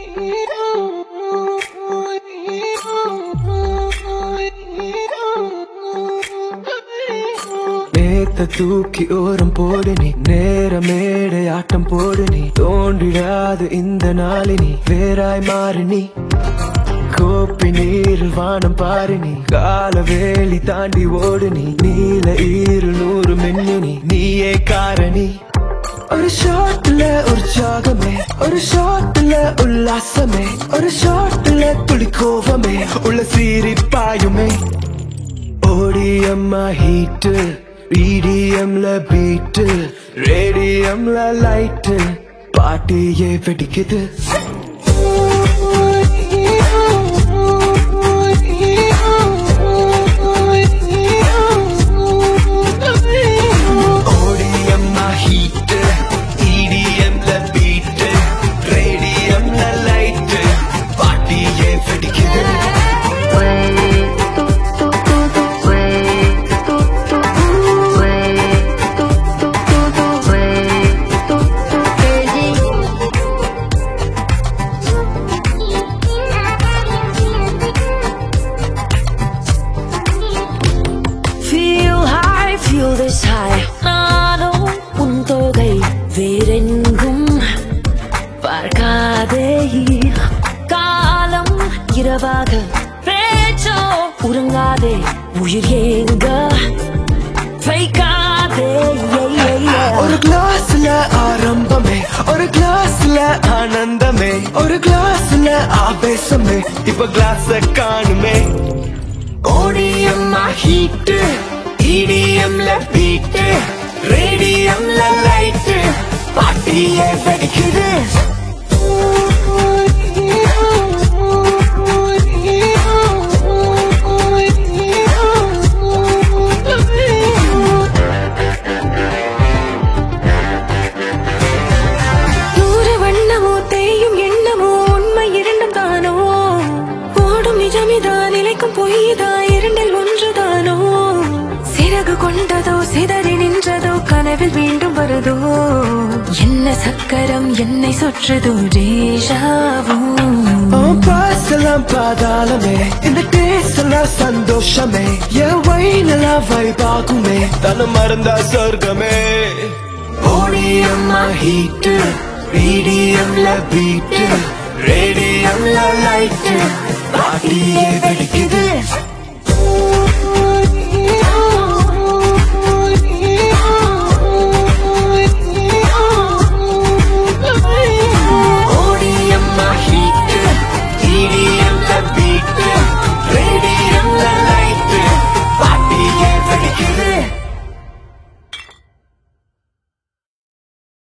நேத்த தூக்கி ஓரம் போடு நீ நேர மேடை ஆட்டம் போடு நீ தோன்றிடாது இந்த நாளினி வேறாய் மாறு நீ கோப்பி நீரில் வானம் பாரு நீ கால வேலி தாண்டி ஓடு நீ நீல 200 மின்னி நீயே காரணி ஒரு ஷாட்ல உற்சாகமே ஒரு ஷாட்ல உல்லாசமே ஒரு ஷாட்ல துளி கோவமே உள்ள சீறி பாயுமே ஓடியம்மா ஹீட்டு EDMல பீட்டு ரேடியம்ல லைட்டு பாட்டியே வெடிக்குது ஓடியம்மா ஹீட்டு EDMல பீட்டு ரேடியம்ல லைட்டு பாட்டியே வெடிக்குது Feel this high நானும் உன் தொகை வேறெங்கும் பார்க்காதே காலம் இரவாக பேச்சோ உறங்காதே உயிர் ஏங்க வைக்காதே ஒரு கிளாஸ்ல ஆரம்பமே ஒரு கிளாஸ்ல ஆனந்தமே ஒரு கிளாஸ்ல ஆவேசமே இப்ப கிளாஸ காணுமே ஓடியம்மா ஹீட்டு EDMல பீட்டு ரேடியம்ல லைட்டு பாட்டியே வெடிக்குது நூறு வண்ணமோ தேயும் எண்ணமோ உண்மை இரண்டும் தானோ ஓடும் நிஜமிதான் நிலைக்கும் பொய்தான் இரண்டில் ஒன்றுதானோ சிறகு கொண்டதோ சிதறி நின்றதோ கனவில் மீண்டும் வருதோ என்ன சக்கரம் என்னை சுற்றுதோ டேஜாவும் பாசலாம் பாதாளமே இந்த டேஸ்ட்லாம் சந்தோஷமே என் வைனலாம் வைபாகுமே தன மறந்தா சொர்க்கமே ஓடியம்மா ஹீட்டு EDMல பீட்டு ரேடியம்ல லைட்டு பாட்டியே வெடிக்குது